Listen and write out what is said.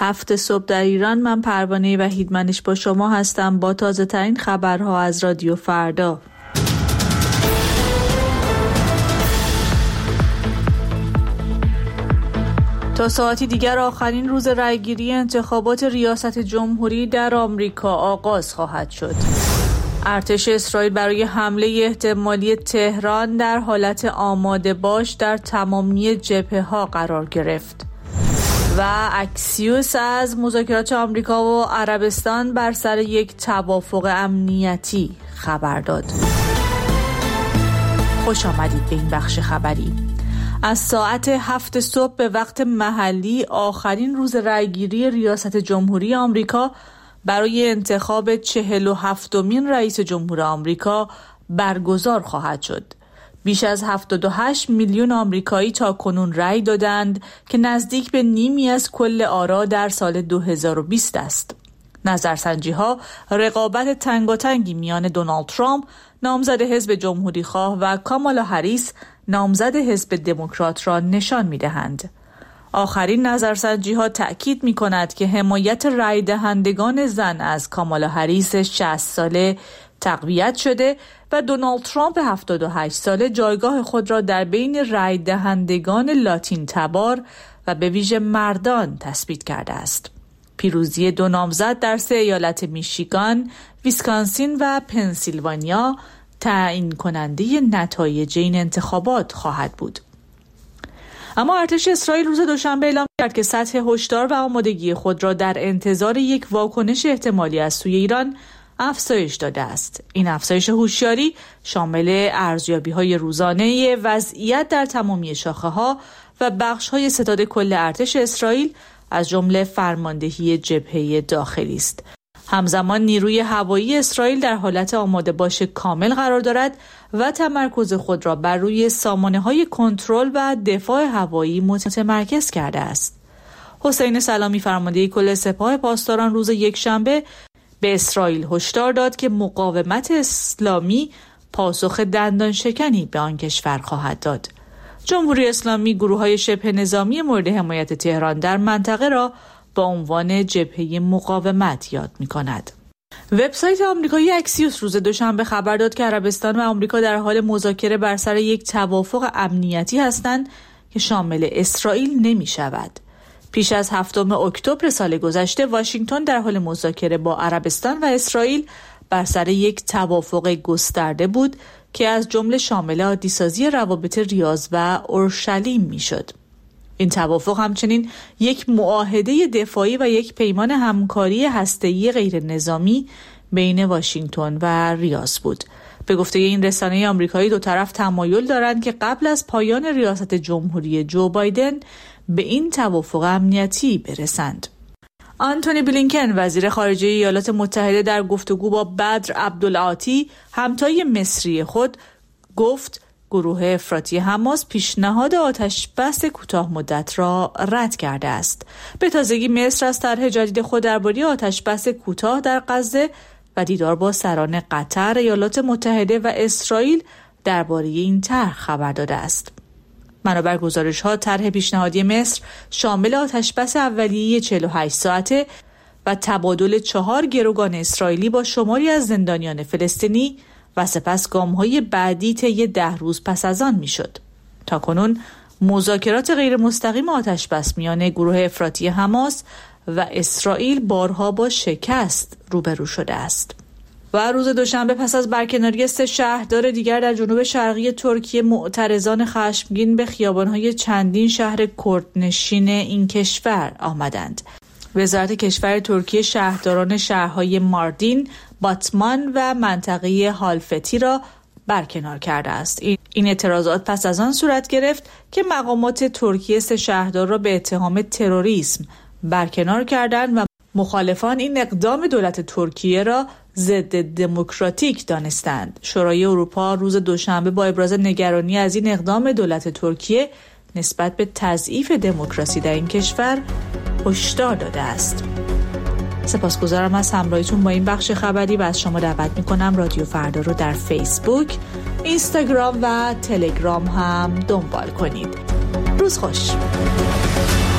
7 صبح در ایران. من پروانه وحیدمنش با شما هستم با تازه ترین خبرها از رادیو فردا. تا ساعتی دیگر آخرین روز رأیگیری انتخابات ریاست جمهوری در آمریکا آغاز خواهد شد. ارتش اسرائیل برای حمله احتمالی تهران در حالت آماده باش در تمامی جبهه‌ها قرار گرفت و اکسیوس از مذاکرات آمریکا و عربستان بر سر یک توافق امنیتی خبر داد. خوش آمدید به این بخش خبری. از ساعت 7 صبح به وقت محلی آخرین روز رأیگیری ریاست جمهوری آمریکا برای انتخاب 47مین رئیس جمهور آمریکا برگزار خواهد شد. بیش از 78 میلیون آمریکایی تاکنون رأی دادند که نزدیک به نیمی از کل آرا در سال 2020 است. نظرسنجی‌ها رقابت تنگاتنگی میان دونالد ترامپ نامزد حزب جمهوری‌خواه و کامالا هریس نامزد حزب دموکرات را نشان می‌دهند. آخرین نظرسنجی‌ها تأکید می‌کند که حمایت رأی دهندگان زن از کامالا هریس 60 ساله تقویت شده و دونالد ترامپ 78 ساله جایگاه خود را در بین رأی دهندگان لاتین تبار و به ویژه مردان تثبیت کرده است. پیروزی دو نامزد در 3 ایالت میشیگان، ویسکانسین و پنسیلوانیا تعیین کننده نتایج این انتخابات خواهد بود. اما ارتش اسرائیل روز دوشنبه اعلام کرد که سطح هشدار و آمادگی خود را در انتظار یک واکنش احتمالی از سوی ایران افزایش داده است. این افزایش هوشیاری شامل ارزیابی‌های روزانه وضعیت در تمامی شاخه‌ها و بخش‌های ستاد کل ارتش اسرائیل از جمله فرماندهی جبهه داخلی است. همزمان نیروی هوایی اسرائیل در حالت آماده باش کامل قرار دارد و تمرکز خود را بر روی سامانه‌های کنترل و دفاع هوایی متمرکز کرده است. حسین سلامی فرمانده کل سپاه پاسداران روز یکشنبه به اسرائیل هشدار داد که مقاومت اسلامی پاسخ دندان شکنی به آن کشور خواهد داد. جمهوری اسلامی گروه‌های شبه نظامی مورد حمایت تهران در منطقه را با عنوان جبهه مقاومت یاد می‌کند. وبسایت آمریکایی اکسیوس روز دوشنبه خبر داد که عربستان و آمریکا در حال مذاکره بر سر یک توافق امنیتی هستند که شامل اسرائیل نمی‌شود. پیش از 7 اکتبر سال گذشته واشنگتن در حال مذاکره با عربستان و اسرائیل بر سر یک توافق گسترده بود که از جمله شامل عادی‌سازی روابط ریاض و اورشلیم میشد. این توافق همچنین یک معاهده دفاعی و یک پیمان همکاری هسته‌ای غیر نظامی بین واشنگتن و ریاض بود. به گفته این رسانه آمریکایی دو طرف تمایل دارند که قبل از پایان ریاست جمهوری جو بایدن به این توافق امنیتی برسند. آنتونی بلینکن وزیر خارجه ایالات متحده در گفتگو با بدر عبدالعاطی همتای مصری خود گفت گروه افراطی حماس پیشنهاد آتشبس کوتاه مدت را رد کرده است. به تازگی مصر از طرح جدید خود درباره آتشبس کوتاه در غزه و دیدار با سران قطر، ایالات متحده و اسرائیل درباره این طرح خبر داده است. منابع گزارش‌ها طرح پیشنهادی مصر شامل آتشبس اولیه 48 ساعته و تبادل 4 گروگان اسرائیلی با شماری از زندانیان فلسطینی و سپس گام‌های بعدی طی 10 روز پس از آن میشد. تاکنون مذاکرات غیر مستقیم آتشبس میان گروه افراطی حماس و اسرائیل بارها با شکست روبرو شده است. و روز دوشنبه پس از برکناری 3 شهردار دیگر در جنوب شرقی ترکیه، معترضان خشمگین به خیابان‌های چندین شهر کردنشین این کشور آمدند. وزارت کشور ترکیه شهرداران شهرهای ماردین، باتمان و منطقه هالفتی را برکنار کرده است. این اعتراضات پس از آن صورت گرفت که مقامات ترکیه 3 شهردار را به اتهام تروریسم برکنار کردند و مخالفان این اقدام دولت ترکیه را ضد دموکراتیک دانستند. شورای اروپا روز دوشنبه با ابراز نگرانی از این اقدام دولت ترکیه نسبت به تضعیف دموکراسی در این کشور هشدار داده است. سپاسگزارم از همراهیتون با این بخش خبری و از شما دعوت میکنم رادیو فردا رو در فیسبوک، اینستاگرام و تلگرام هم دنبال کنید. روز خوش.